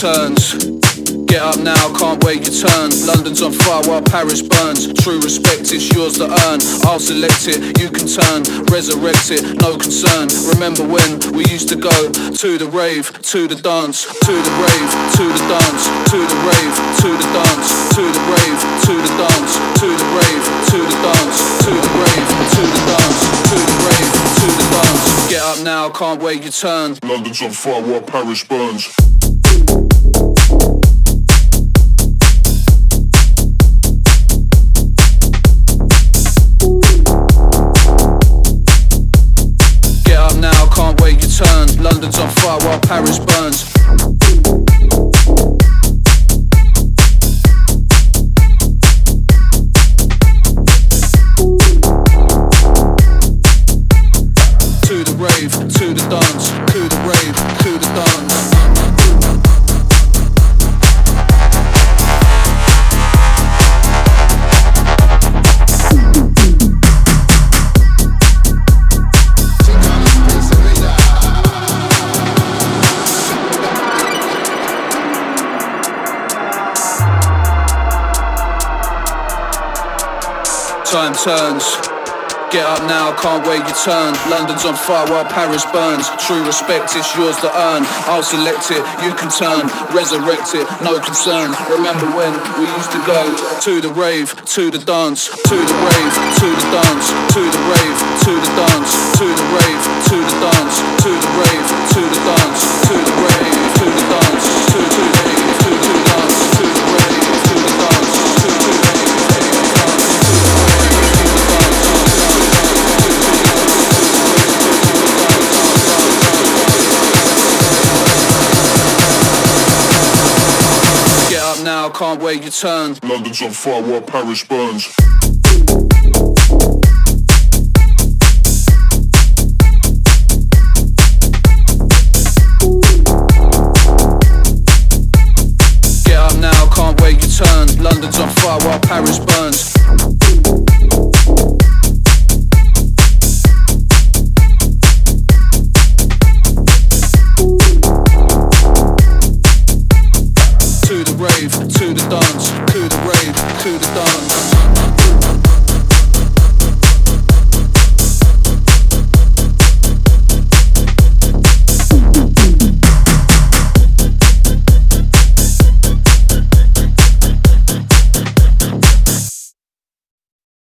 turns. Get up now, can't wait your turn. London's on fire while Paris burns. True respect, it's yours to earn. I'll select it, you can turn. Resurrect it, no concern. Remember when we used to go to the rave, to the dance, to the rave, to the dance, to the rave, to the dance, to the rave, to the dance, to the rave, to the dance, to the rave, to the dance, to the rave, to the dance. Get up now, can't wait your turn. London's on fire while Paris burns. London's on fire while Paris burns. To the rave, to the dance, to the rave, to the dance. Time turns. Get up now, can't wait your turn. London's on fire while Paris burns. True respect, it's yours to earn. I'll select it, you can turn. Resurrect it, no concern. Remember when we used to go to the rave, to the dance, to the rave, to the dance, to the rave, to the dance, to the rave, to the dance, to the rave, to the dance, to the rave, to the dance, to the rave, to the dance, to the rave, to the dance, to the rave. Now, can't wait your turn. London's on fire while Paris burns. Get up now, can't wait your turn. London's on fire while Paris burns.